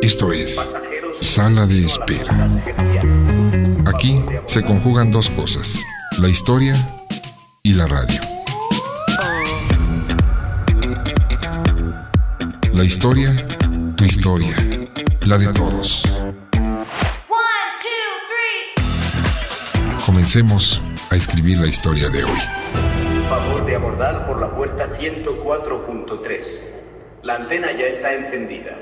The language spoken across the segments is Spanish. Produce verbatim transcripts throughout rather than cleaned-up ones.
Esto es Sala de Espera. Aquí se conjugan dos cosas, la historia y la radio. La historia, tu historia, la de todos. Comencemos a escribir la historia de hoy. Favor de abordar por la puerta ciento cuatro punto tres. La antena ya está encendida.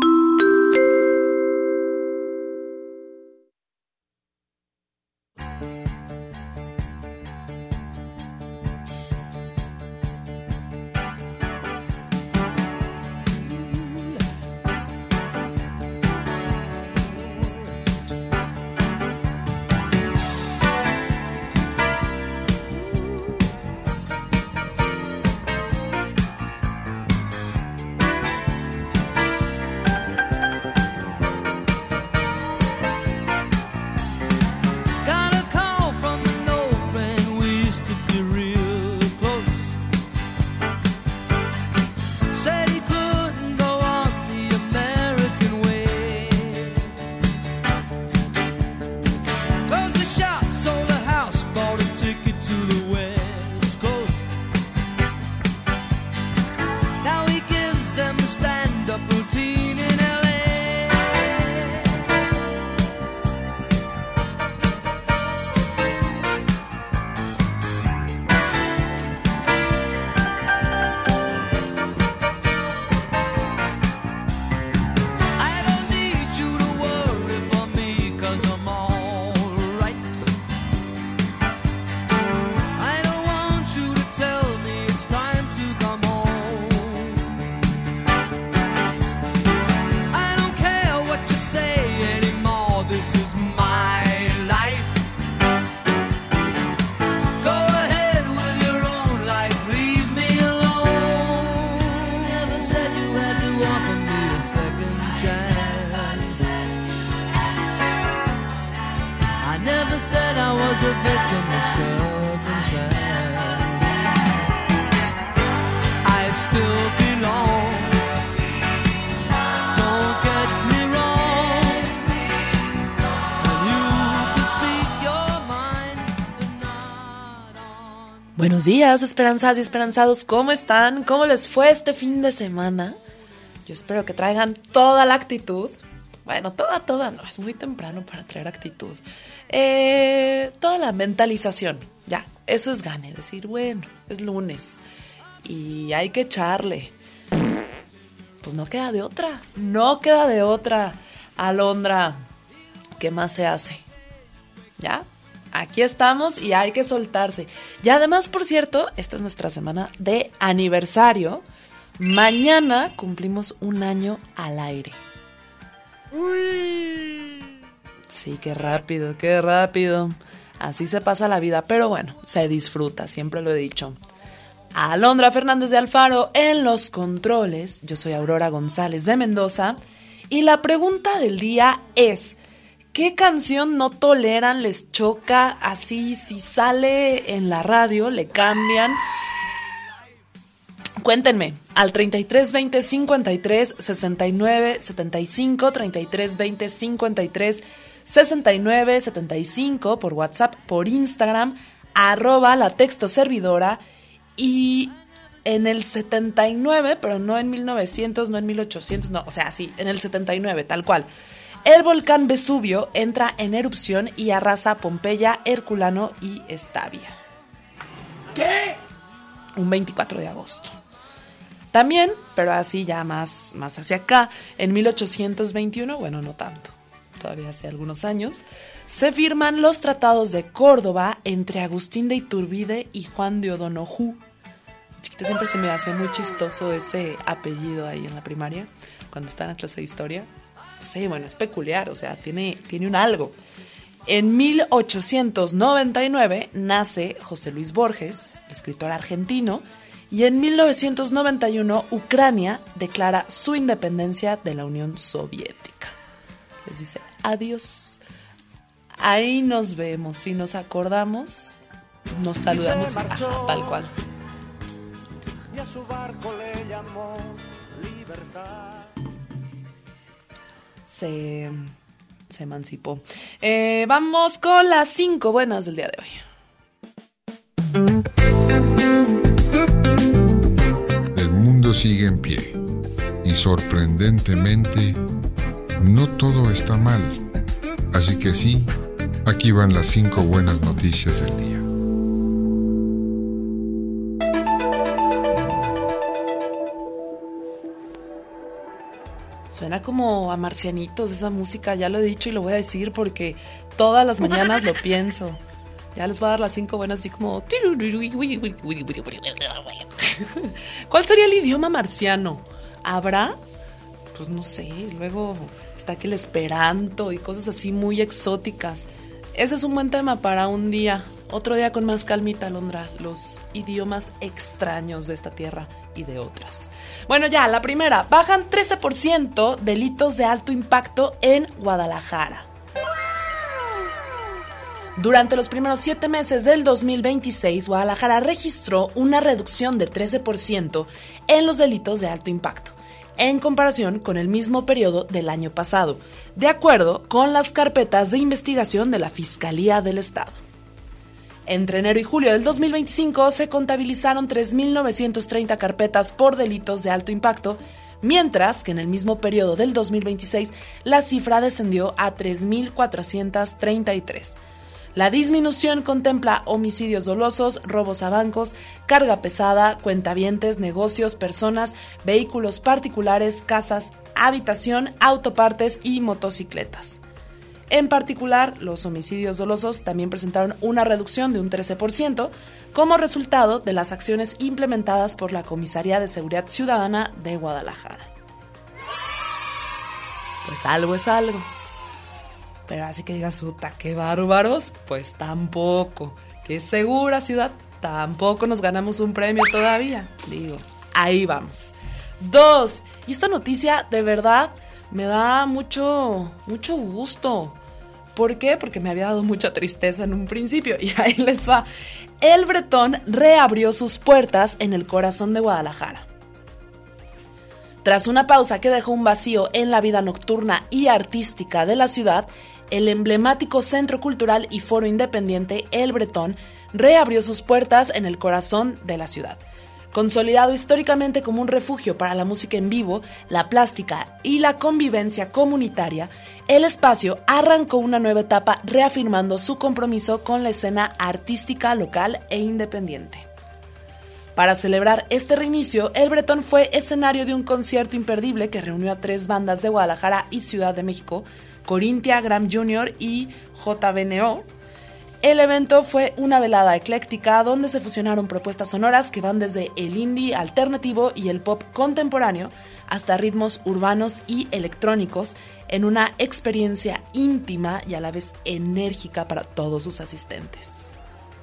Buenos días, esperanzadas y esperanzados, ¿cómo están? ¿Cómo les fue este fin de semana? Yo espero que traigan toda la actitud. Bueno, toda, toda, no, es muy temprano para traer actitud. Eh, toda la mentalización, ya, eso es gane, decir, bueno, es lunes y hay que echarle. Pues no queda de otra, no queda de otra. Alondra, ¿qué más se hace? ¿Ya? Aquí estamos y hay que soltarse. Y además, por cierto, esta es nuestra semana de aniversario. Mañana cumplimos un año al aire. Uy. Sí, qué rápido, qué rápido. Así se pasa la vida, pero bueno, se disfruta, siempre lo he dicho. Alondra Fernández de Alfaro en los controles. Yo soy Aurora González de Mendoza. Y la pregunta del día es: ¿qué canción no toleran, les choca así? Si sale en la radio, le cambian. Cuéntenme al treinta y tres veinte cincuenta y tres sesenta y nueve setenta y cinco, treinta y tres veinte cincuenta y tres sesenta y nueve setenta y cinco por WhatsApp, por Instagram, arroba la texto servidora, y en el setenta y nueve, pero no en mil novecientos, no en mil ochocientos, no, o sea, sí, en el setenta y nueve, tal cual. El volcán Vesubio entra en erupción y arrasa Pompeya, Herculano y Estavia. ¿Qué? Un veinticuatro de agosto. También, pero así ya más, más hacia acá, en mil ochocientos veintiuno, bueno, no tanto, todavía hace algunos años, se firman los tratados de Córdoba entre Agustín de Iturbide y Juan de O'Donoghue. Chiquita, siempre se me hacía muy chistoso ese apellido ahí en la primaria, cuando estaba en la clase de historia. Sí, bueno, es peculiar, o sea, tiene, tiene un algo. En mil ochocientos noventa y nueve nace José Luis Borges, escritor argentino, y en mil novecientos noventa y uno Ucrania declara su independencia de la Unión Soviética. Les dice adiós. Ahí nos vemos, si nos acordamos, nos saludamos, ajá, tal cual. Y a su barco le llamó Libertad. se, se emancipó. Eh, vamos con las cinco buenas del día de hoy. El mundo sigue en pie y sorprendentemente no todo está mal. Así que sí, aquí van las cinco buenas noticias del día. Suena como a marcianitos esa música, ya lo he dicho y lo voy a decir porque todas las mañanas lo pienso. Ya les voy a dar las cinco buenas así como... ¿Cuál sería el idioma marciano? ¿Habrá? Pues no sé, luego está que el esperanto y cosas así muy exóticas. Ese es un buen tema para un día, otro día con más calmita, Alondra, los idiomas extraños de esta tierra y de otras. Bueno, ya, la primera, bajan trece por ciento delitos de alto impacto en Guadalajara. Durante los primeros siete meses del dos mil veintiséis, Guadalajara registró una reducción de trece por ciento en los delitos de alto impacto, en comparación con el mismo periodo del año pasado, de acuerdo con las carpetas de investigación de la Fiscalía del Estado. Entre enero y julio del dos mil veinticinco se contabilizaron tres mil novecientas treinta carpetas por delitos de alto impacto, mientras que en el mismo periodo del dos mil veintiséis la cifra descendió a tres mil cuatrocientas treinta y tres. La disminución contempla homicidios dolosos, robos a bancos, carga pesada, cuentavientes, negocios, personas, vehículos particulares, casas, habitación, autopartes y motocicletas. En particular, los homicidios dolosos también presentaron una reducción de un trece por ciento como resultado de las acciones implementadas por la Comisaría de Seguridad Ciudadana de Guadalajara. Pues algo es algo. Pero así que digas, puta, qué bárbaros, pues tampoco. Qué segura ciudad, tampoco nos ganamos un premio todavía. Digo, ahí vamos. Dos, y esta noticia de verdad me da mucho, mucho gusto. ¿Por qué? Porque me había dado mucha tristeza en un principio. Y ahí les va. El Bretón reabrió sus puertas en el corazón de Guadalajara. Tras una pausa que dejó un vacío en la vida nocturna y artística de la ciudad, el emblemático Centro Cultural y Foro Independiente El Bretón reabrió sus puertas en el corazón de la ciudad. Consolidado históricamente como un refugio para la música en vivo, la plástica y la convivencia comunitaria, el espacio arrancó una nueva etapa reafirmando su compromiso con la escena artística local e independiente. Para celebrar este reinicio, El Bretón fue escenario de un concierto imperdible que reunió a tres bandas de Guadalajara y Ciudad de México, Corintia, Gram Junior y J B N O. El evento fue una velada ecléctica donde se fusionaron propuestas sonoras que van desde el indie alternativo y el pop contemporáneo hasta ritmos urbanos y electrónicos en una experiencia íntima y a la vez enérgica para todos sus asistentes.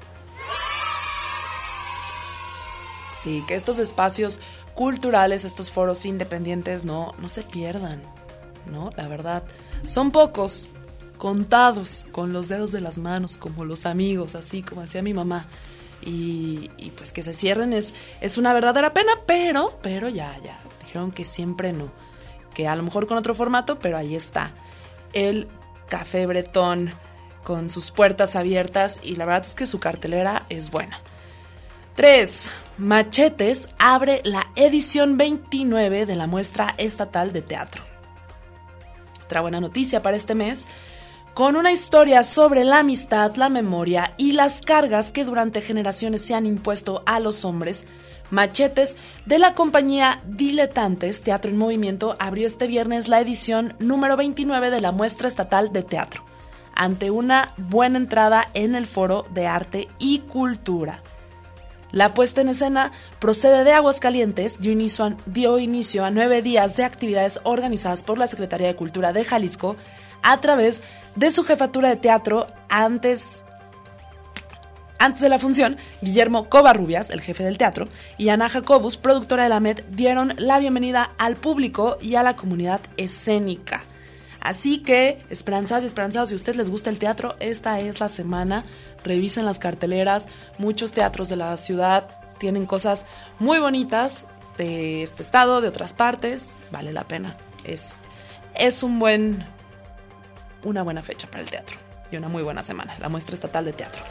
Sí, que estos espacios culturales, estos foros independientes no, no se pierdan, ¿no? La verdad, son pocos, contados con los dedos de las manos, como los amigos, así como hacía mi mamá. Y, y pues que se cierren es, es una verdadera pena, pero, pero ya, ya, dijeron que siempre no. Que a lo mejor con otro formato, pero ahí está. El Café Bretón con sus puertas abiertas y la verdad es que su cartelera es buena. tres. Machetes abre la edición veintinueve de la Muestra Estatal de Teatro. Otra buena noticia para este mes, con una historia sobre la amistad, la memoria y las cargas que durante generaciones se han impuesto a los hombres, Machetes, de la compañía Diletantes Teatro en Movimiento, abrió este viernes la edición número veintinueve de la Muestra Estatal de Teatro, ante una buena entrada en el Foro de Arte y Cultura. La puesta en escena procede de Aguascalientes, dio inicio, a, dio inicio a nueve días de actividades organizadas por la Secretaría de Cultura de Jalisco a través de su jefatura de teatro. Antes, antes de la función, Guillermo Covarrubias, el jefe del teatro, y Ana Jacobus, productora de la M E D, dieron la bienvenida al público y a la comunidad escénica. Así que, esperanzados y esperanzados, si a ustedes les gusta el teatro, esta es la semana. Revisen las carteleras. Muchos teatros de la ciudad tienen cosas muy bonitas de este estado, de otras partes. Vale la pena. Es, es un buen, una buena fecha para el teatro y una muy buena semana, la muestra estatal de teatro.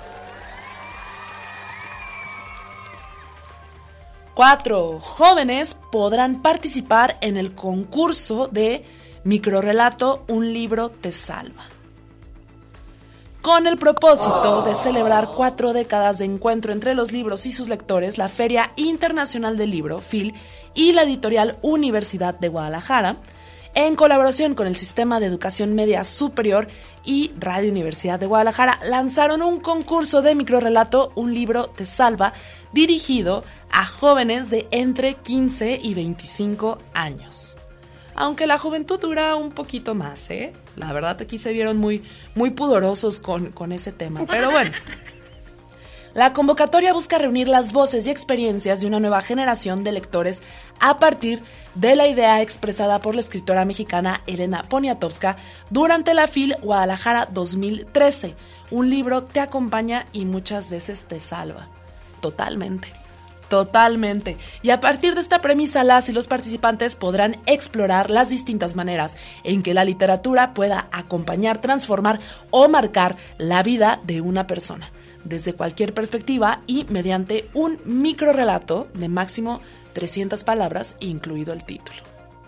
Cuatro jóvenes podrán participar en el concurso de microrrelato Un libro te salva. Con el propósito de celebrar cuatro décadas de encuentro entre los libros y sus lectores, la Feria Internacional del Libro, F I L, y la editorial Universidad de Guadalajara, en colaboración con el Sistema de Educación Media Superior y Radio Universidad de Guadalajara, lanzaron un concurso de microrrelato Un libro te salva, dirigido a jóvenes de entre quince y veinticinco años. Aunque la juventud dura un poquito más, ¿eh? La verdad aquí se vieron muy, muy pudorosos con, con ese tema, pero bueno. La convocatoria busca reunir las voces y experiencias de una nueva generación de lectores a partir de la idea expresada por la escritora mexicana Elena Poniatowska durante la F I L Guadalajara dos mil trece. Un libro te acompaña y muchas veces te salva. Totalmente. Totalmente. Y a partir de esta premisa, las y los participantes podrán explorar las distintas maneras en que la literatura pueda acompañar, transformar o marcar la vida de una persona, desde cualquier perspectiva y mediante un microrrelato de máximo trescientas palabras, incluido el título.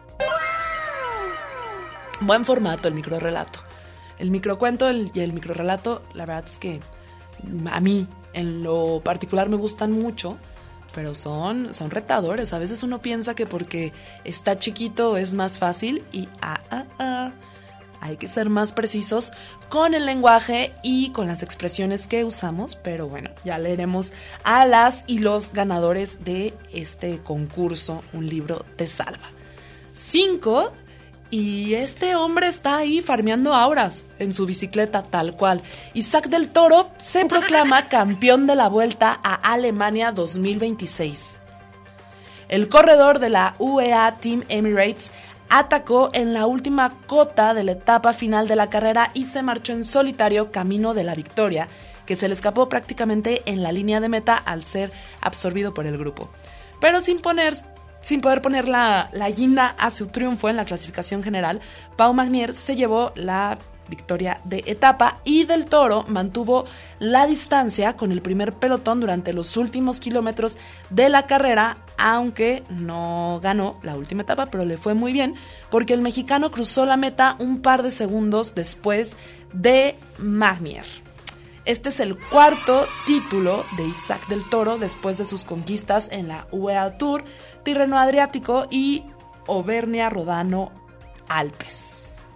Buen formato el microrrelato. El microcuento y el microrrelato, la verdad es que a mí en lo particular me gustan mucho, pero son, son retadores. A veces uno piensa que porque está chiquito es más fácil y ah, ah, ah, hay que ser más precisos con el lenguaje y con las expresiones que usamos, pero bueno, ya leeremos a las y los ganadores de este concurso Un libro te salva. Cinco, y este hombre está ahí farmeando auras en su bicicleta tal cual. Isaac del Toro se proclama campeón de la Vuelta a Alemania dos mil veintiséis. El corredor de la U A E Team Emirates atacó en la última cota de la etapa final de la carrera y se marchó en solitario camino de la victoria, que se le escapó prácticamente en la línea de meta al ser absorbido por el grupo. Pero sin poner, sin poder poner la, la guinda a su triunfo en la clasificación general, Pau Magnier se llevó la victoria de etapa y Del Toro mantuvo la distancia con el primer pelotón durante los últimos kilómetros de la carrera, aunque no ganó la última etapa, pero le fue muy bien porque el mexicano cruzó la meta un par de segundos después de Magnier. Este es el cuarto título de Isaac Del Toro después de sus conquistas en la U A E Tour, Tirreno Adriático y Auvernia-Rodano Alpes.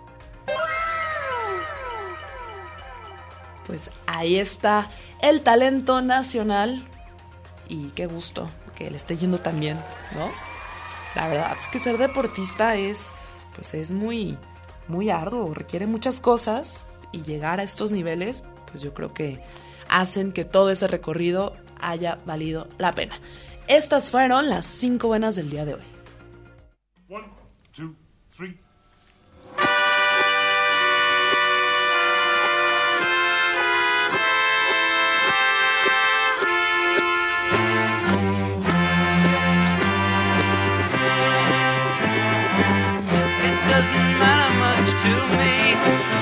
Pues ahí está el talento nacional y qué gusto que le esté yendo tan bien, ¿no? La verdad es que ser deportista es, pues es muy, muy arduo, requiere muchas cosas y llegar a estos niveles, pues yo creo que hacen que todo ese recorrido haya valido la pena. Estas fueron las cinco buenas del día de hoy. One, two, three. To me,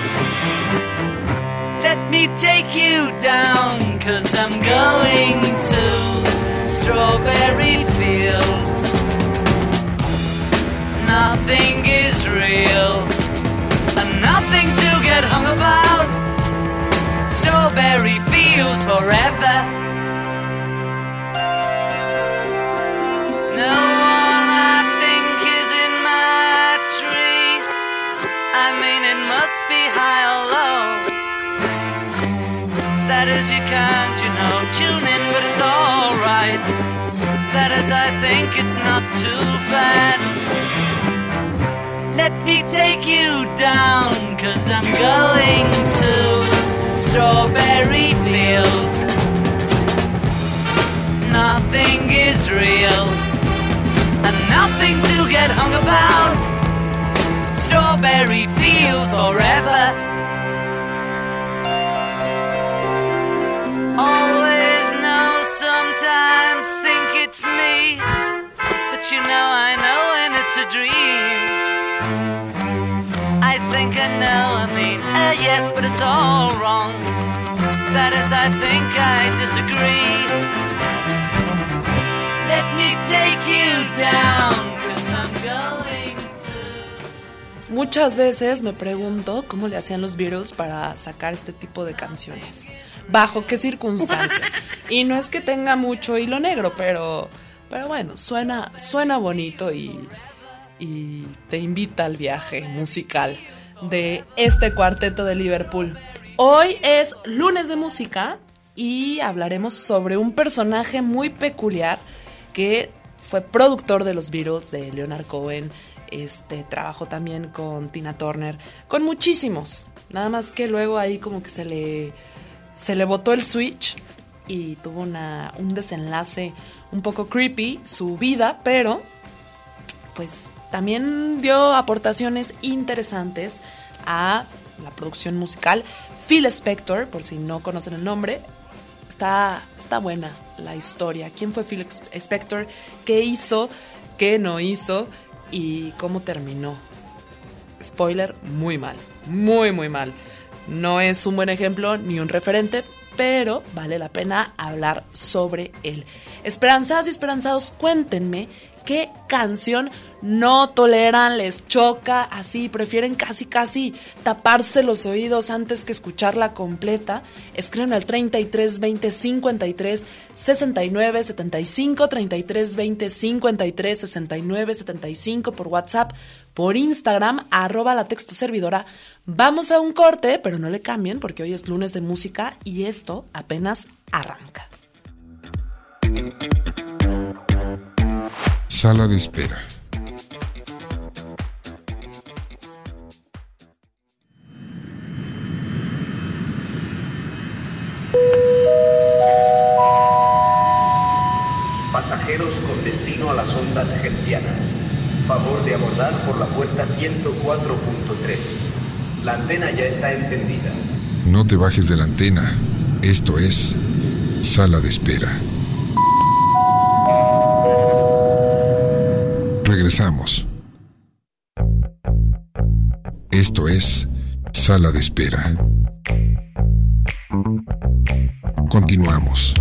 let me take you down, 'cause I'm going to strawberry fields. Nothing is real and nothing to get hung about. Strawberry fields forever. No one I think is in my tree. I mean, it must be high or low. That is, you can't, you know, tune in, but it's alright. That is, I think it's not too bad. Let me take you down, 'cause I'm going to strawberry fields. Nothing is real and nothing to get hung about. Strawberry fields forever. Always know, sometimes think it's me, but you know I know when it's a dream. think I know, I mean, uh, yes, but it's all wrong. That is, I think I disagree. Let me take you down, 'cause I'm going to... Muchas veces me pregunto cómo le hacían los Beatles para sacar este tipo de canciones. ¿Bajo qué circunstancias? Y no es que tenga mucho hilo negro, pero, pero bueno, suena, suena bonito y... y te invita al viaje musical de este cuarteto de Liverpool. Hoy es lunes de música y hablaremos sobre un personaje muy peculiar que fue productor de los Beatles, de Leonard Cohen, este, trabajó también con Tina Turner, con muchísimos, nada más que luego ahí como que se le, se le botó el switch y tuvo una, un desenlace un poco creepy su vida, pero pues también dio aportaciones interesantes a la producción musical. Phil Spector, por si no conocen el nombre, está, está buena la historia. ¿Quién fue Phil Spector? ¿Qué hizo? ¿Qué no hizo? ¿Y cómo terminó? Spoiler, muy mal, muy muy mal. No es un buen ejemplo ni un referente, pero vale la pena hablar sobre él. Esperanzadas y esperanzados, cuéntenme qué canción no toleran, les choca, así prefieren casi casi taparse los oídos antes que escucharla completa. Escriben al treinta y tres veinte cincuenta y tres sesenta y nueve setenta y cinco, treinta y tres veinte cincuenta y tres sesenta y nueve setenta y cinco por WhatsApp, por Instagram, arroba la texto servidora. Vamos a un corte, pero no le cambien porque hoy es lunes de música y esto apenas arranca. Sala de espera. Pasajeros con destino a las ondas hertzianas. Favor de abordar por la puerta ciento cuatro punto tres. La antena ya está encendida. No te bajes de la antena. Esto es Sala de espera. Regresamos. Esto es Sala de espera. Continuamos.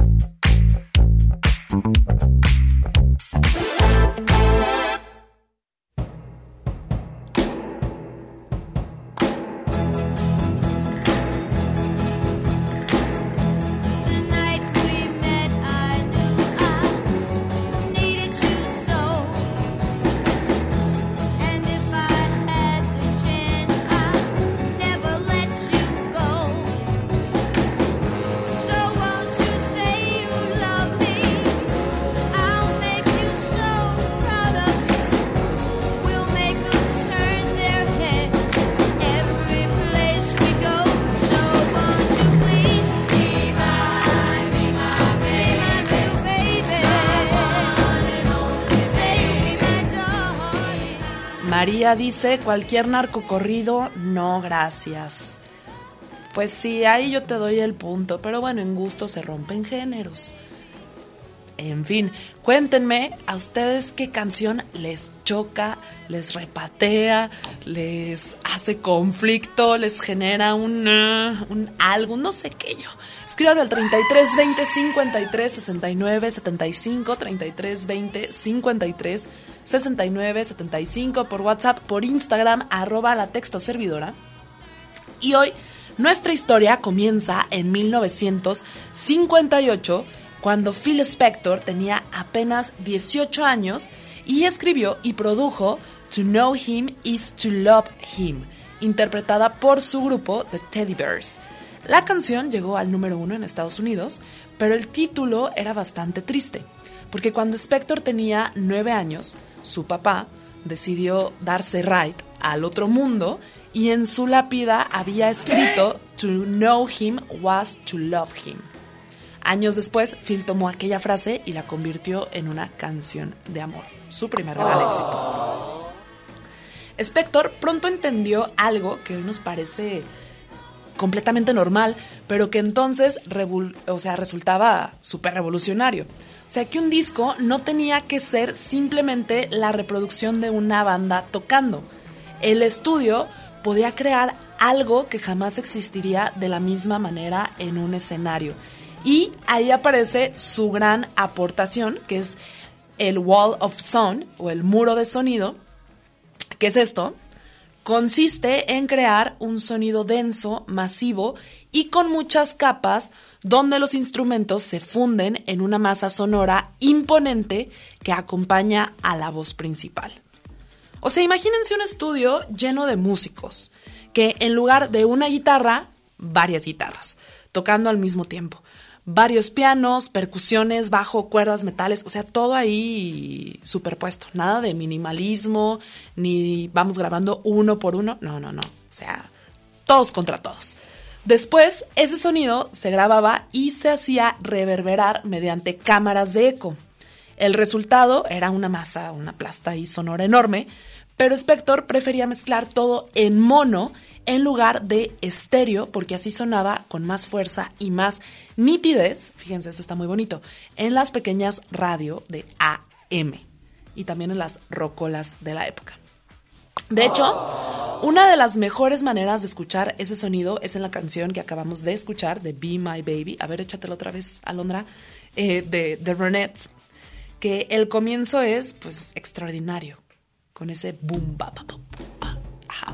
María dice, cualquier narcocorrido, no gracias. Pues sí, ahí yo te doy el punto, pero bueno, en gusto se rompen géneros. En fin, cuéntenme a ustedes qué canción les choca, les repatea, les hace conflicto, les genera un, uh, un algo, no sé qué yo. Escriban al treinta y tres veinte cincuenta y tres sesenta y nueve setenta y cinco, treinta y tres veinte cincuenta y tres sesenta y nueve setenta y cinco por WhatsApp, por Instagram, arroba la texto servidora. Y hoy nuestra historia comienza en mil novecientos cincuenta y ocho, cuando Phil Spector tenía apenas dieciocho años y escribió y produjo To Know Him is to Love Him, interpretada por su grupo The Teddy Bears. La canción llegó al número uno en Estados Unidos, pero el título era bastante triste, porque cuando Spector tenía nueve años, su papá decidió darse right al otro mundo y en su lápida había escrito To know him was to love him. Años después, Phil tomó aquella frase y la convirtió en una canción de amor, su primer gran éxito. Spector pronto entendió algo que hoy nos parece completamente normal, pero que entonces revol- o sea, resultaba súper revolucionario. O sea, que un disco no tenía que ser simplemente la reproducción de una banda tocando. El estudio podía crear algo que jamás existiría de la misma manera en un escenario. Y ahí aparece su gran aportación, que es el Wall of Sound, o el muro de sonido. ¿Qué es esto? Consiste en crear un sonido denso, masivo y con muchas capas, donde los instrumentos se funden en una masa sonora imponente que acompaña a la voz principal. O sea, imagínense un estudio lleno de músicos, que en lugar de una guitarra, varias guitarras, tocando al mismo tiempo. Varios pianos, percusiones, bajo, cuerdas, metales, o sea, todo ahí superpuesto. Nada de minimalismo, ni vamos grabando uno por uno. No, no, no. O sea, todos contra todos. Después, ese sonido se grababa y se hacía reverberar mediante cámaras de eco. El resultado era una masa, una plasta ahí sonora enorme, pero Spector prefería mezclar todo en mono en lugar de estéreo, porque así sonaba con más fuerza y más nitidez, fíjense, eso está muy bonito, en las pequeñas radio de A M y también en las rocolas de la época. De hecho, una de las mejores maneras de escuchar ese sonido es en la canción que acabamos de escuchar, de Be My Baby. A ver, échatelo otra vez, Alondra, eh, de The Ronettes, que el comienzo es, pues, extraordinario, con ese boom, ba, ba, ba, ba, ajá.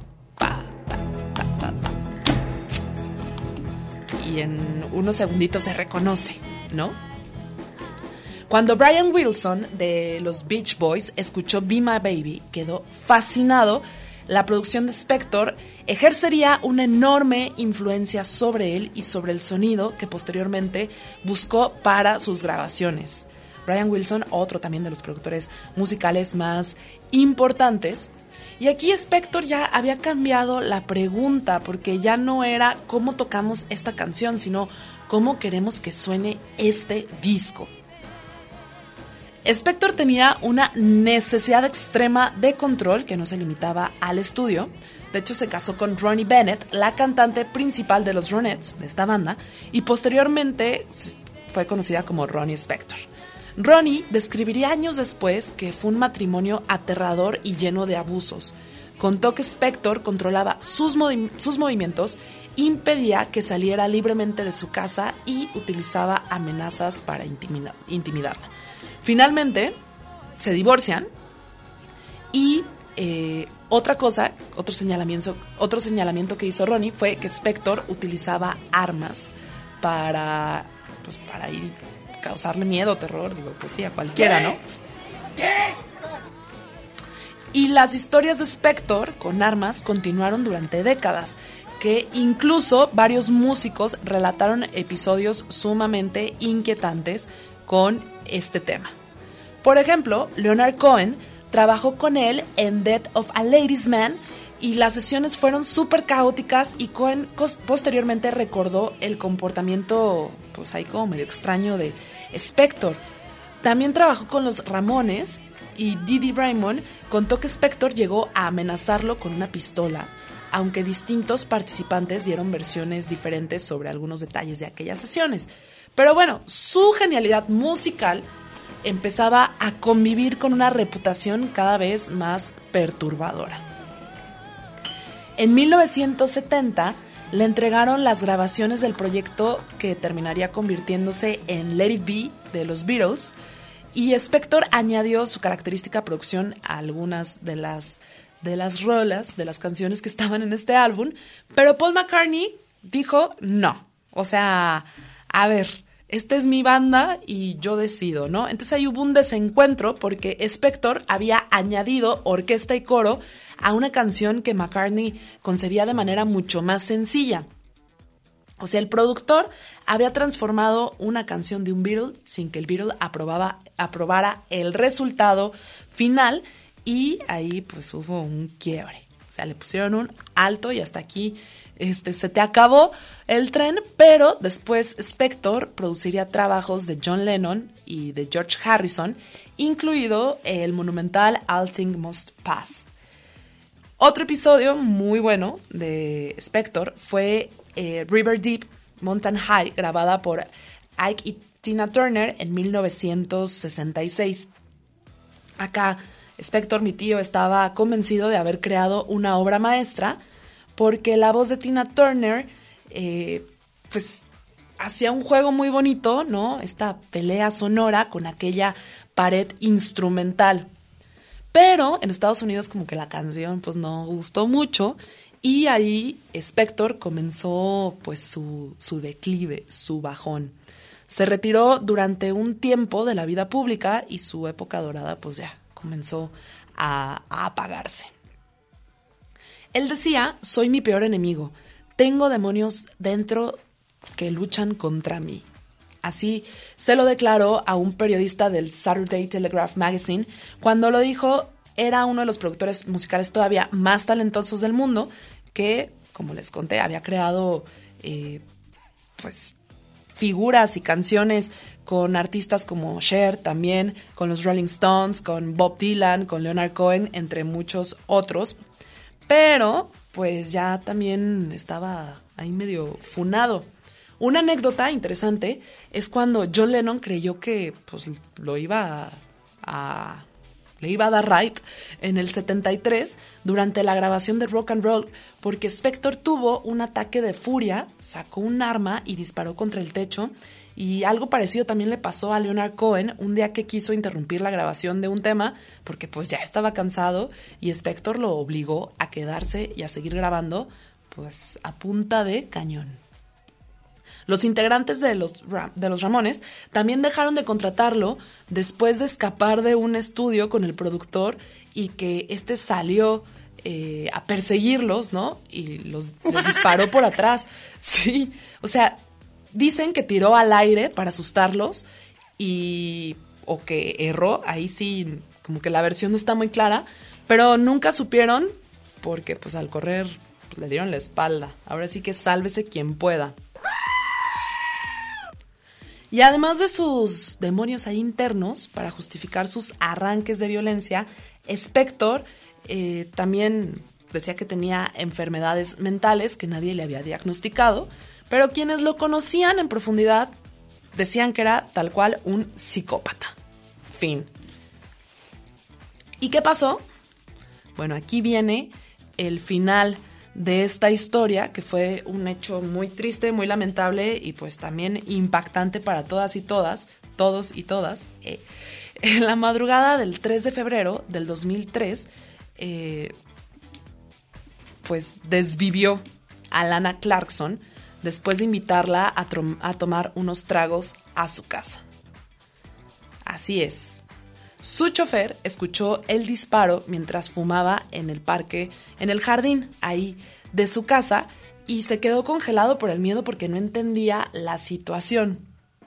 Y en unos segunditos se reconoce, ¿no? Cuando Brian Wilson de los Beach Boys escuchó Be My Baby, quedó fascinado. La producción de Spector ejercería una enorme influencia sobre él y sobre el sonido que posteriormente buscó para sus grabaciones. Brian Wilson, otro también de los productores musicales más importantes. Y aquí Spector ya había cambiado la pregunta, porque ya no era cómo tocamos esta canción, sino cómo queremos que suene este disco. Spector tenía una necesidad extrema de control que no se limitaba al estudio. De hecho, se casó con Ronnie Bennett, la cantante principal de los Ronettes, de esta banda, y posteriormente fue conocida como Ronnie Spector. Ronnie describiría años después que fue un matrimonio aterrador y lleno de abusos. Contó que Spector controlaba sus, movi- sus movimientos, impedía que saliera libremente de su casa y utilizaba amenazas para intimida- intimidarla. Finalmente, se divorcian y eh, otra cosa, otro señalamiento, otro señalamiento que hizo Ronnie fue que Spector utilizaba armas para, pues, para ir causarle miedo, terror, digo, pues sí, a cualquiera, ¿no? Y las historias de Spector con armas continuaron durante décadas, que incluso varios músicos relataron episodios sumamente inquietantes con este tema. Por ejemplo, Leonard Cohen trabajó con él en Death of a Ladies Man y las sesiones fueron súper caóticas, y Cohen posteriormente recordó el comportamiento, pues ahí como medio extraño, de Spector. También trabajó con los Ramones, y Dee Dee Raymond contó que Spector llegó a amenazarlo con una pistola, aunque distintos participantes dieron versiones diferentes sobre algunos detalles de aquellas sesiones. Pero bueno, su genialidad musical empezaba a convivir con una reputación cada vez más perturbadora. En mil novecientos setenta le entregaron las grabaciones del proyecto que terminaría convirtiéndose en Let It Be de los Beatles, y Spector añadió su característica producción a algunas de las, de las rolas, de las canciones que estaban en este álbum, pero Paul McCartney dijo no, o sea, a ver, esta es mi banda y yo decido, ¿no? Entonces ahí hubo un desencuentro porque Spector había añadido orquesta y coro a una canción que McCartney concebía de manera mucho más sencilla. O sea, el productor había transformado una canción de un Beatle sin que el Beatle aprobaba, aprobara el resultado final, y ahí pues hubo un quiebre. O sea, le pusieron un alto y hasta aquí este, se te acabó el tren, pero después Spector produciría trabajos de John Lennon y de George Harrison, incluido el monumental All Things Must Pass. Otro episodio muy bueno de Spector fue eh, River Deep, Mountain High, grabada por Ike y Tina Turner en mil novecientos sesenta y seis. Acá Spector, mi tío, estaba convencido de haber creado una obra maestra porque la voz de Tina Turner, eh, pues, hacía un juego muy bonito, ¿no? Esta pelea sonora con aquella pared instrumental. Pero en Estados Unidos como que la canción pues no gustó mucho y ahí Spector comenzó pues su, su declive, su bajón. Se retiró durante un tiempo de la vida pública y su época dorada pues ya comenzó a, a apagarse. Él decía, soy mi peor enemigo, tengo demonios dentro que luchan contra mí. Así se lo declaró a un periodista del Saturday Telegraph Magazine. Cuando lo dijo, era uno de los productores musicales todavía más talentosos del mundo, que, como les conté, había creado eh, pues figuras y canciones con artistas como Cher también, con los Rolling Stones, con Bob Dylan, con Leonard Cohen, entre muchos otros. Pero, pues ya también estaba ahí medio funado. Una anécdota interesante es cuando John Lennon creyó que pues, lo iba a, a, le iba a dar right en el setenta y tres durante la grabación de Rock and Roll, porque Spector tuvo un ataque de furia, sacó un arma y disparó contra el techo. Y algo parecido también le pasó a Leonard Cohen un día que quiso interrumpir la grabación de un tema porque pues ya estaba cansado y Spector lo obligó a quedarse y a seguir grabando pues a punta de cañón. Los integrantes de los, de los Ramones también dejaron de contratarlo después de escapar de un estudio con el productor y que este salió eh, a perseguirlos, ¿no? Y los, les disparó por atrás. Sí, o sea, dicen que tiró al aire para asustarlos y o que erró. Ahí sí, como que la versión no está muy clara, pero nunca supieron porque pues al correr pues, le dieron la espalda. Ahora sí que sálvese quien pueda. Y además de sus demonios ahí internos, para justificar sus arranques de violencia, Spector eh, también decía que tenía enfermedades mentales que nadie le había diagnosticado, pero quienes lo conocían en profundidad decían que era tal cual un psicópata. Fin. ¿Y qué pasó? Bueno, aquí viene el final de esta historia, que fue un hecho muy triste, muy lamentable y pues también impactante para todas y todas, todos y todas. Eh, en la madrugada del tres de febrero del dos mil tres, eh, pues desvivió a Lana Clarkson después de invitarla a, trom- a tomar unos tragos a su casa. Así es. Su chofer escuchó el disparo mientras fumaba en el parque, en el jardín ahí de su casa, y se quedó congelado por el miedo porque no entendía la situación.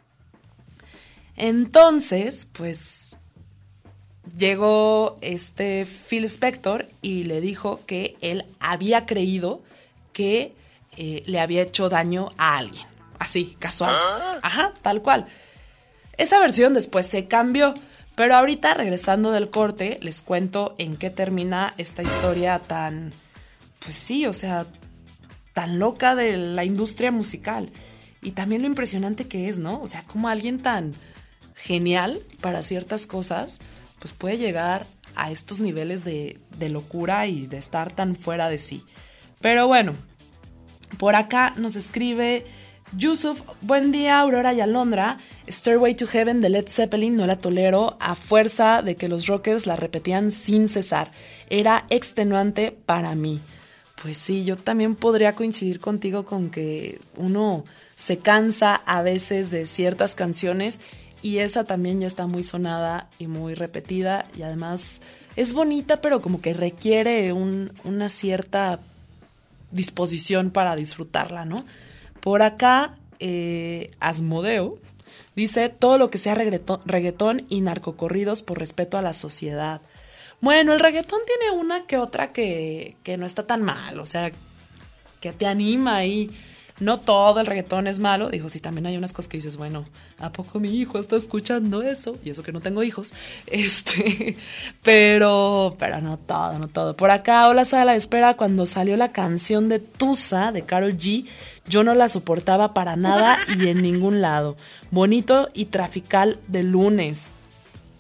Entonces, pues, llegó este Phil Spector y le dijo que él había creído que eh, le había hecho daño a alguien. Así, casual. Ajá, tal cual. Esa versión después se cambió. Pero ahorita, regresando del corte, les cuento en qué termina esta historia tan, pues sí, o sea, tan loca de la industria musical. Y también lo impresionante que es, ¿no? O sea, como alguien tan genial para ciertas cosas, pues puede llegar a estos niveles de, de locura y de estar tan fuera de sí. Pero bueno, por acá nos escribe Yusuf, buen día Aurora y Alondra, Stairway to Heaven de Led Zeppelin no la tolero a fuerza de que los rockers la repetían sin cesar, era extenuante para mí. Pues sí, yo también podría coincidir contigo con que uno se cansa a veces de ciertas canciones y esa también ya está muy sonada y muy repetida y además es bonita pero como que requiere un, una cierta disposición para disfrutarla, ¿no? Por acá, eh, Asmodeo dice todo lo que sea reggaetón, reggaetón y narcocorridos por respeto a la sociedad. Bueno, el reggaetón tiene una que otra que, que no está tan mal, o sea, que te anima y no todo el reggaetón es malo. Digo, sí, también hay unas cosas que dices, bueno, ¿a poco mi hijo está escuchando eso? Y eso que no tengo hijos. Este, pero, pero no todo, no todo. Por acá, hola Sala de Espera, cuando salió la canción de Tusa de Karol G, yo no la soportaba para nada y en ningún lado. Bonito y trafical de lunes.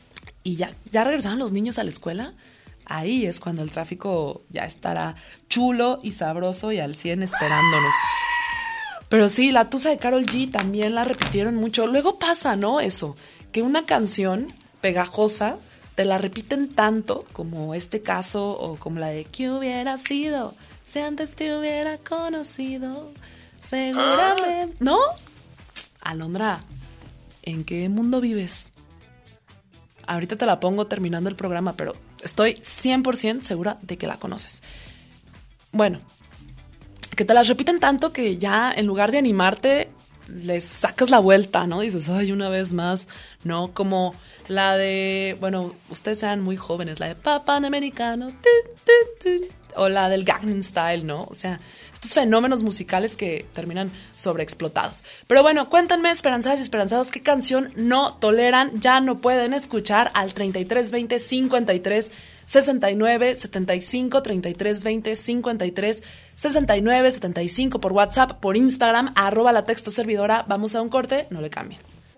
y ya, ya regresaron los niños a la escuela, ahí es cuando el tráfico ya estará chulo y sabroso y al cien esperándonos. Pero sí, la tusa de Karol G también la repitieron mucho. Luego pasa, ¿no? Eso, que una canción pegajosa te la repiten tanto como este caso o como la de ¿qué hubiera sido si antes te hubiera conocido? Seguramente. ¿No? Alondra, ¿en qué mundo vives? Ahorita te la pongo terminando el programa, pero estoy cien por ciento segura de que la conoces. Bueno, que te las repiten tanto que ya en lugar de animarte, les sacas la vuelta, ¿no? Dices, ay, una vez más, ¿no? Como la de, bueno, ustedes eran muy jóvenes, la de Panamericano, tu, tu, tu, o la del Gangnam Style, ¿no? O sea, estos fenómenos musicales que terminan sobreexplotados. Pero bueno, cuéntenme, esperanzadas y esperanzados, ¿qué canción no toleran, ya no pueden escuchar al treinta y tres veinte cincuenta y tres sesenta y nueve setenta y cinco, treinta y tres veinte cincuenta y tres sesenta y nueve setenta y cinco por WhatsApp, por Instagram, arroba la texto servidora? Vamos a un corte, no le cambien.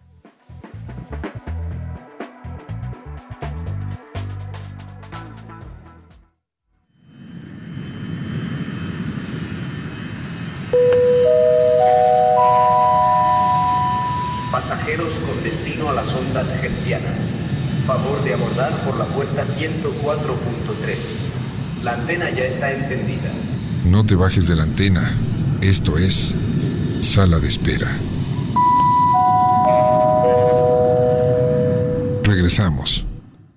Pasajeros con destino a las ondas hertzianas. Favor de abordar por la puerta ciento cuatro punto tres. La antena ya está encendida. No te bajes de la antena. Esto es Sala de Espera. Regresamos.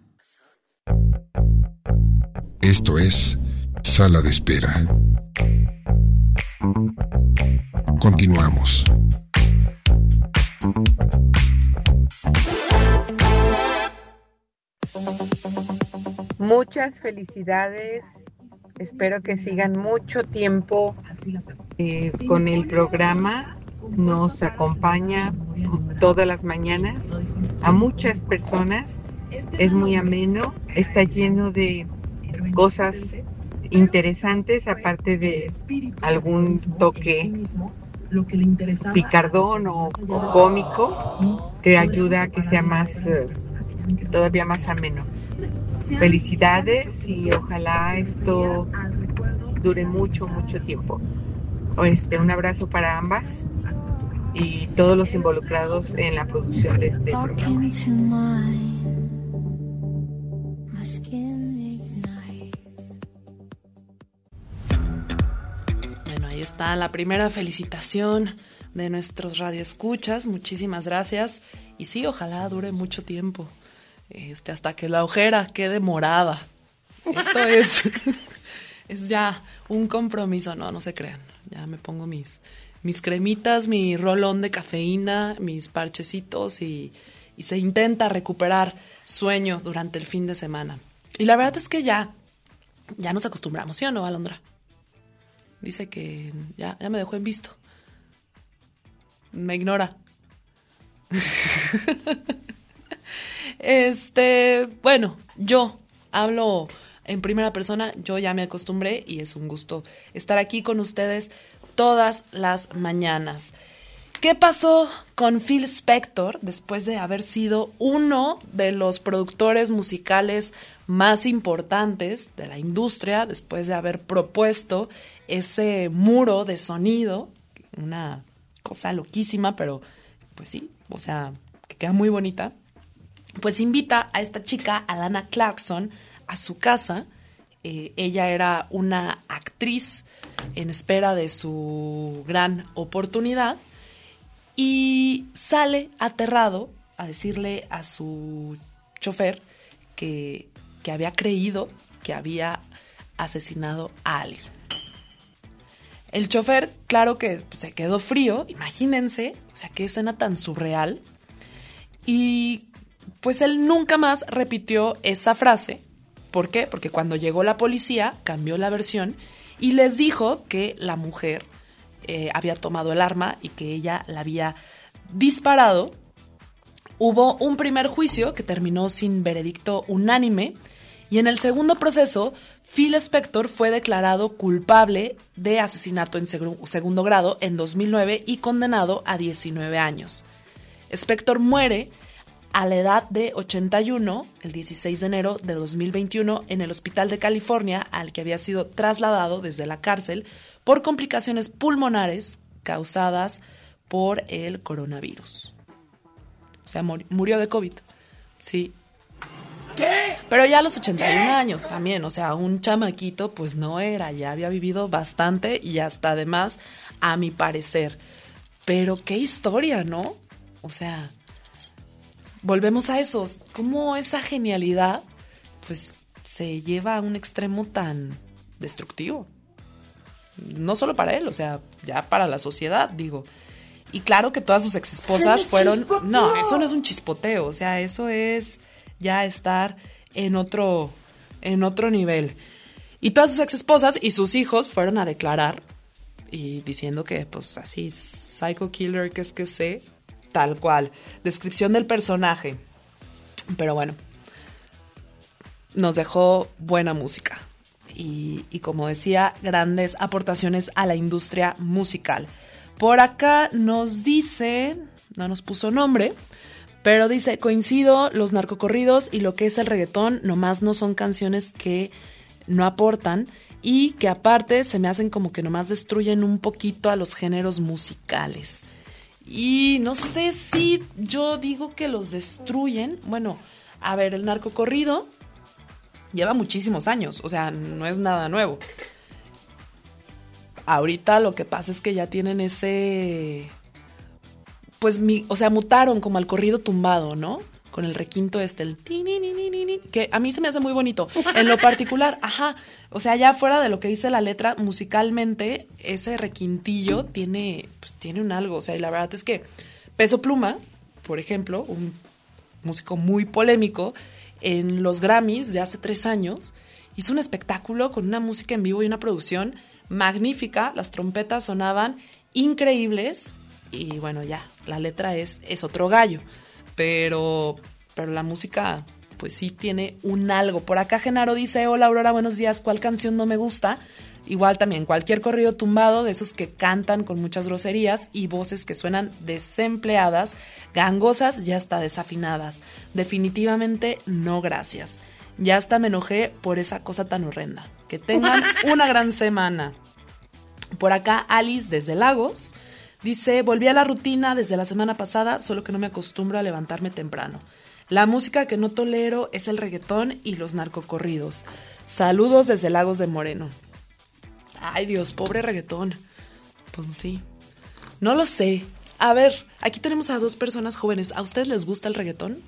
Esto es Sala de Espera. Continuamos. Muchas felicidades. Espero que sigan mucho tiempo eh, con el programa. Nos acompaña todas las mañanas a muchas personas. Es muy ameno. Está lleno de cosas interesantes, aparte de algún toque picardón o, o cómico que ayuda a que sea más eh, todavía más ameno. Felicidades y ojalá esto dure mucho, mucho tiempo. Este, un abrazo para ambas y todos los involucrados en la producción de este programa. Bueno, ahí está la primera felicitación de nuestros radioescuchas. Muchísimas gracias. Y sí, ojalá dure mucho tiempo. Este, hasta que la ojera quede morada. Esto es, es ya un compromiso. No, no se crean. Ya me pongo mis, mis cremitas, mi rolón de cafeína, mis parchecitos y, y se intenta recuperar sueño durante el fin de semana. Y la verdad es que ya, ya nos acostumbramos, ¿sí o no, Alondra? Dice que ya, ya me dejó en visto. Me ignora. Este, bueno, yo hablo en primera persona, yo ya me acostumbré y es un gusto estar aquí con ustedes todas las mañanas. ¿Qué pasó con Phil Spector después de haber sido uno de los productores musicales más importantes de la industria, después de haber propuesto ese muro de sonido, una cosa loquísima, pero pues sí, o sea, que queda muy bonita? Pues invita a esta chica, Alana Clarkson, a su casa. Eh, ella era una actriz en espera de su gran oportunidad y sale aterrado a decirle a su chofer que, que había creído que había asesinado a alguien. El chofer, claro que pues, se quedó frío, imagínense, o sea, qué escena tan surreal. Y pues él nunca más repitió esa frase. ¿Por qué? Porque cuando llegó la policía cambió la versión y les dijo que la mujer eh, había tomado el arma y que ella la había disparado. Hubo un primer juicio que terminó sin veredicto unánime y en el segundo proceso Phil Spector fue declarado culpable de asesinato en seg- segundo grado en dos mil nueve y condenado a diecinueve años. Spector muere a la edad de ochenta y uno, el dieciséis de enero de dos mil veintiuno, en el hospital de California, al que había sido trasladado desde la cárcel por complicaciones pulmonares causadas por el coronavirus. O sea, mur- murió de COVID, sí. ¿Qué? Pero ya a los ochenta y un años también, o sea, un chamaquito pues no era, ya había vivido bastante y hasta además, a mi parecer. Pero qué historia, ¿no? O sea, volvemos a eso, cómo esa genialidad pues se lleva a un extremo tan destructivo. No solo para él, o sea, ya para la sociedad, digo. Y claro que todas sus exesposas fueron... No, eso no es un chispoteo, o sea, eso es ya estar en otro, en otro nivel. Y todas sus exesposas y sus hijos fueron a declarar y diciendo que, pues, así, psycho killer, que es que sé, tal cual. Descripción del personaje. Pero bueno, nos dejó buena música. Y, y como decía, grandes aportaciones a la industria musical. Por acá nos dice, no nos puso nombre, pero dice, coincido, los narcocorridos y lo que es el reggaetón nomás no son canciones que no aportan y que aparte se me hacen como que nomás destruyen un poquito a los géneros musicales. Y no sé si yo digo que los destruyen. Bueno, a ver, el narcocorrido lleva muchísimos años, o sea, no es nada nuevo. Ahorita lo que pasa es que ya tienen ese... Pues, mi, o sea, mutaron como al corrido tumbado, ¿no? Con el requinto este, el... Que a mí se me hace muy bonito. En lo particular, ajá, o sea, ya fuera de lo que dice la letra, musicalmente, ese requintillo tiene, pues, tiene un algo. O sea, y la verdad es que Peso Pluma, por ejemplo, un músico muy polémico, en los Grammys de hace tres años, hizo un espectáculo con una música en vivo y una producción magnífica, las trompetas sonaban increíbles y bueno, ya, la letra es, es otro gallo, pero, pero la música pues sí tiene un algo. Por acá Genaro dice, hola Aurora, buenos días, ¿cuál canción no me gusta? Igual también, cualquier corrido tumbado de esos que cantan con muchas groserías y voces que suenan desempleadas, gangosas y hasta desafinadas. Definitivamente no, gracias. Ya hasta me enojé por esa cosa tan horrenda. Que tengan una gran semana. Por acá Alice desde Lagos dice, volví a la rutina desde la semana pasada, solo que no me acostumbro a levantarme temprano. La música que no tolero es el reggaetón y los narcocorridos. Saludos desde Lagos de Moreno. Ay Dios, pobre reggaetón. Pues sí. No lo sé. A ver, aquí tenemos a dos personas jóvenes. ¿A ustedes les gusta el reggaetón?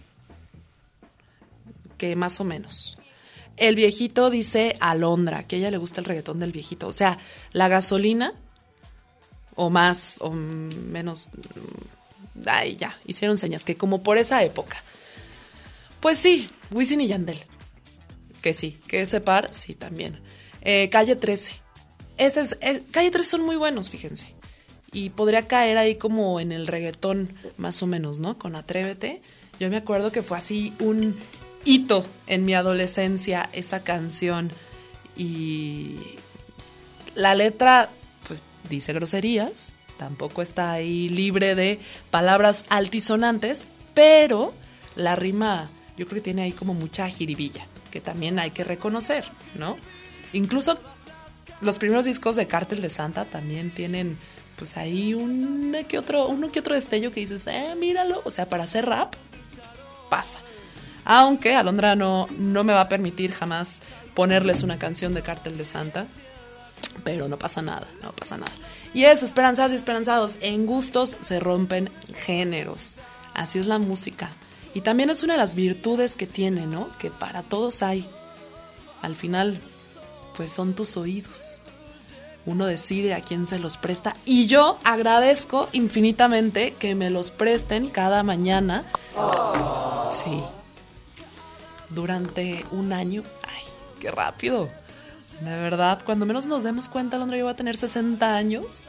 Que más o menos. El viejito dice Alondra, que a ella le gusta el reggaetón del viejito. O sea, la gasolina, o más, o menos. Ay, ya, hicieron señas, que como por esa época. Pues sí, Wisin y Yandel. Que sí, que ese par, sí, también. Eh, Calle trece. Ese es, es, Calle trece son muy buenos, fíjense. Y podría caer ahí como en el reggaetón, más o menos, ¿no? Con Atrévete. Yo me acuerdo que fue así un hito en mi adolescencia esa canción. Y la letra, pues, dice groserías. Tampoco está ahí libre de palabras altisonantes. Pero la rima, yo creo que tiene ahí como mucha jiribilla, que también hay que reconocer, ¿no? Incluso los primeros discos de Cártel de Santa también tienen, pues ahí un que otro, uno que otro destello que dices, eh, míralo, o sea, para hacer rap, pasa. Aunque Alondra no, no me va a permitir jamás ponerles una canción de Cártel de Santa, pero no pasa nada, no pasa nada. Y eso, esperanzadas y esperanzados, en gustos se rompen géneros, así es la música. Y también es una de las virtudes que tiene, ¿no? Que para todos hay. Al final, pues son tus oídos. Uno decide a quién se los presta. Y yo agradezco infinitamente que me los presten cada mañana. Sí. Durante un año. Ay, qué rápido. De verdad, cuando menos nos demos cuenta, Alondra, yo voy a tener sesenta años.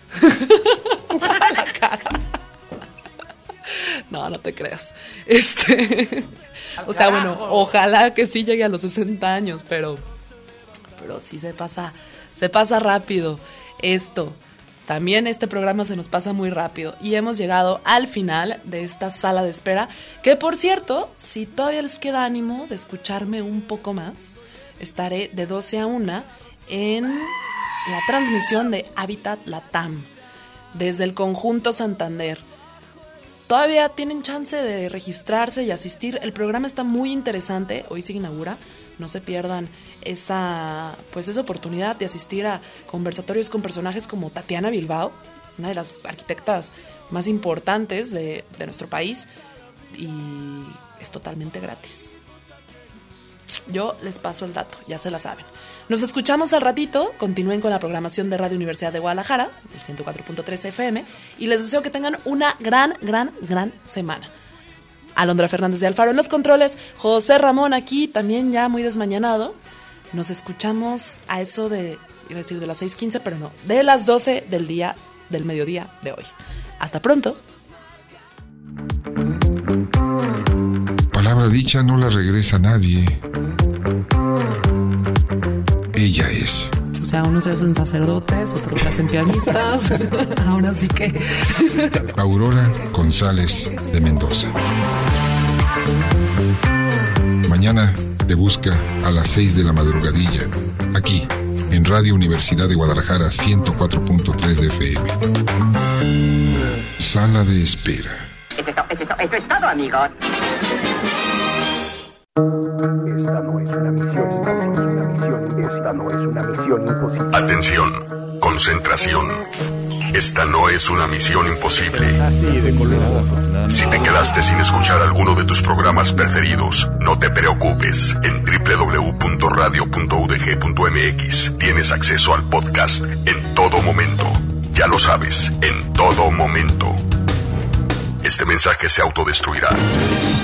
La cara. No, no te creas. Este, o sea, bueno, ojalá que sí llegue a los sesenta años, pero, pero sí se pasa, se pasa rápido esto. también este programa se nos pasa muy rápido y hemos llegado al final de esta sala de espera, que por cierto, si todavía les queda ánimo de escucharme un poco más, estaré de doce a una en la transmisión de Hábitat Latam desde el Conjunto Santander. Todavía tienen chance de registrarse y asistir. El programa está muy interesante. Hoy se inaugura. No se pierdan esa, pues esa oportunidad de asistir a conversatorios con personajes como Tatiana Bilbao, una de las arquitectas más importantes de, de nuestro país, y es totalmente gratis. Yo les paso el dato, ya se la saben. Nos escuchamos al ratito. Continúen con la programación de Radio Universidad de Guadalajara, el ciento cuatro punto tres F M, y les deseo que tengan una gran, gran, gran semana. Alondra Fernández de Alfaro en los controles, José Ramón aquí, también ya muy desmañanado. Nos escuchamos a eso de, iba a decir de las seis quince, pero no, de las doce del día, del mediodía de hoy. Hasta pronto. Palabra dicha no la regresa nadie. Ella es. O sea, unos se hacen sacerdotes, otros se hacen pianistas. Ahora sí que... Aurora González de Mendoza. Mañana te busca a las seis de la madrugadilla, aquí, en Radio Universidad de Guadalajara, ciento cuatro punto tres de F M. Sala de espera. Eso es, to- eso es, to- eso es todo, amigos. Esta no es una misión, esta sí es una misión, esta no es una misión imposible. Atención, concentración. Esta no es una misión imposible. Así de colorado. Si te quedaste sin escuchar alguno de tus programas preferidos, no te preocupes. En doble u doble u doble u punto radio punto u d g punto m x tienes acceso al podcast en todo momento. Ya lo sabes, en todo momento. Este mensaje se autodestruirá.